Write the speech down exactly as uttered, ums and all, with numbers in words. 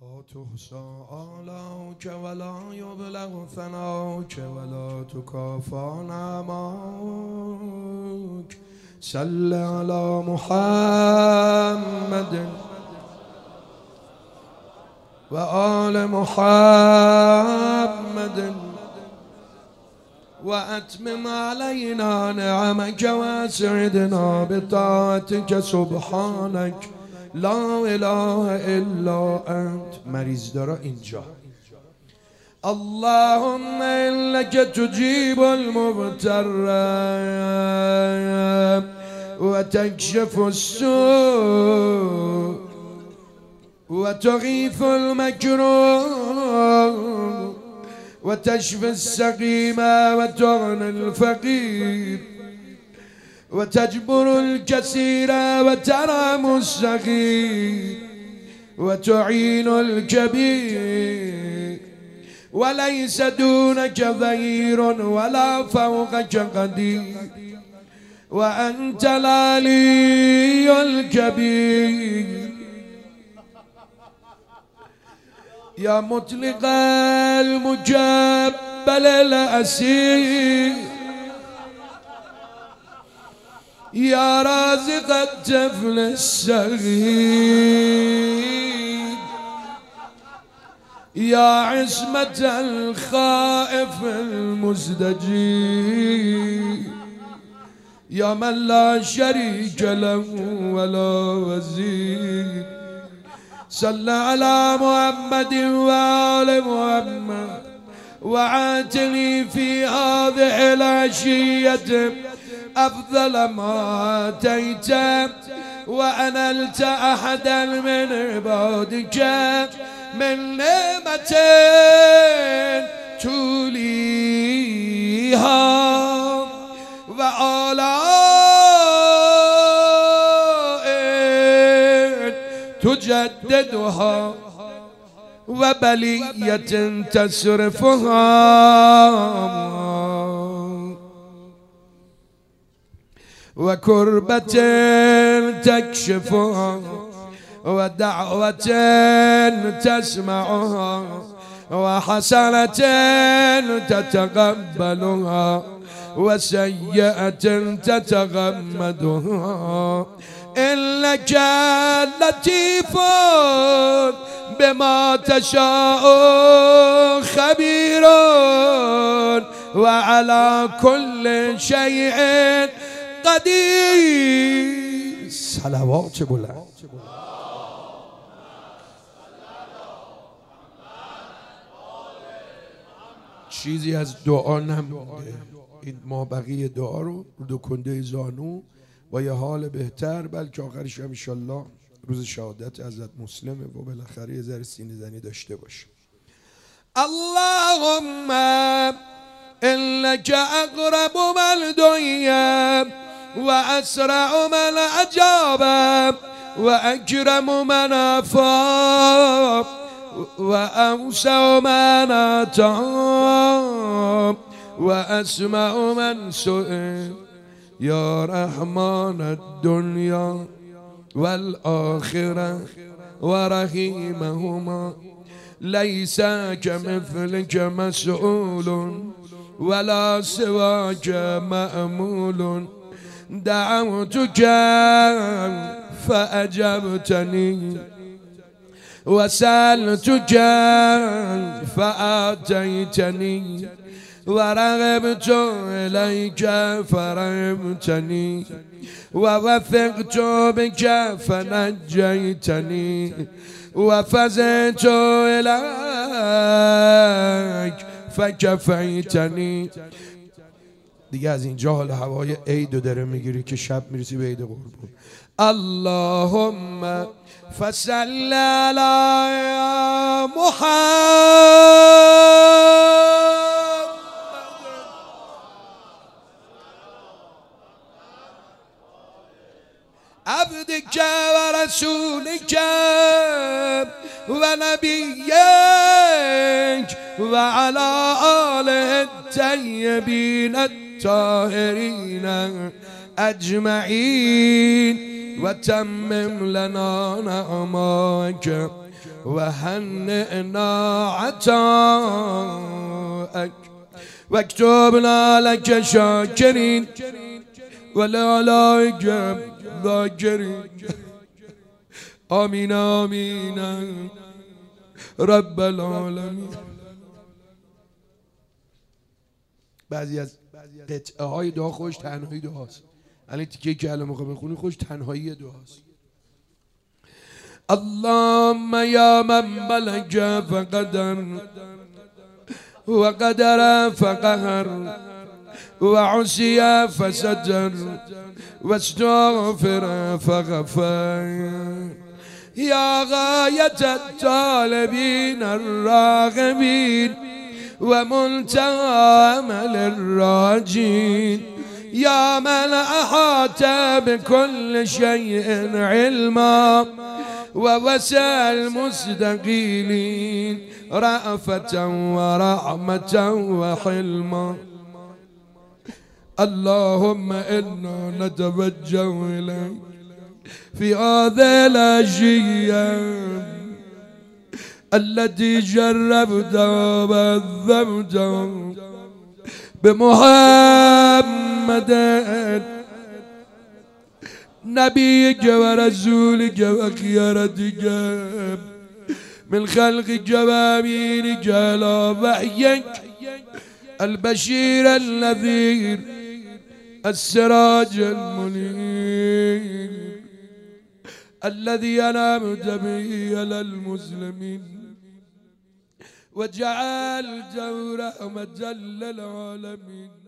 تحصى آلاك ولا يبلغ ثناك ولا تكافى نعماك صل على محمد وآل محمد وأتمم علينا نعمك وأسعدنا بطاعتك سبحانك لا اله الا انت. مریض داره اینجا. اللهم انك تجيب المضطر وتكشف السوء وتغيث المكروه وتشفي السقيم وتغني الفقير وتجبر الكثير وترحم الصغير وتعين الكبير وليس دونك ظهير ولا فوقك قدير وأنت العلي الكبير. يا مطلق المجبل الأسير يا رازق الطفل الصغير يا عصمة الخائف المزدجر يا من لا شريك له ولا وزير. صل على محمد وآل محمد وآتني في هذه العشية أفضل ما آتيت وأنلت أحدا من عبادك من نعمة توليها وآلاء تجددها وبلية تصرفها وكربة تكشفها ودعوة تسمعها وحسنة تتقبلها وسيئة تتغمدها إنك لطيف بما تشاء خبير وعلى كل شيء قدیر. صلوات بلند. چیزی از دعا نمونده. این ما بقیه دعا رو رو دو کنده زانو با یه حال بهتر، بلکه آخرش هم انشالله روز شهادت حضرت مسلمه و بالاخره یه ذره سینه زنی داشته باشه. اللهم انك اقرب من دعی وأسرع من أجاب وأكرم من أفاق وأوسع من أعطى وأسمع من سئل يا رحمن الدنيا والآخرة ورحيمهما ليس كمثلك مسؤول ولا سواك مأمول دعوتك فأجبتني وسألتك فآتيتني ورغبت إليك فرغبتني ووثقت بك فنجيتني وفزعت إليك فكفيتني. دیگه از اینجا حال هوای عیدو داره میگیری که شب میرسی به عید قربون. اللهم فصل علی محمد عبدك ورسولك ونبيك وعلى آله الطيبين الطاهرين أجمعين وتمم لنا نعماك وهنئنا عطاءك واكتبنا لك شاكرين ولعلائك ذاكرين. آمين آمين رب العالمین. بعضی از قطعه های دعا خوش تنهایی دعاست. الان تیکه که الان میخوام بخونی خوش تنهایی دعاست. اللهم یا من بلغ فقدر وقدر فقهر وعصي فستر واستغفر فغفر. يا غاية الطالبين الراغبين ومنتهى أمل الراجين. يا من أحاط بكل شيء علما ووسع المستقيلين رأفة ورحمة وحلما. اللهم إنا نتوجه إليك في هذه الأشياء التي جربتها وعذبتها بمحمد نبيك ورسولك وخيرتك من خلقك وأمينك على وحيك البشير النذير السراج المنير الذي أنعمت به على المسلمين وجعلته رحمة للعالمين.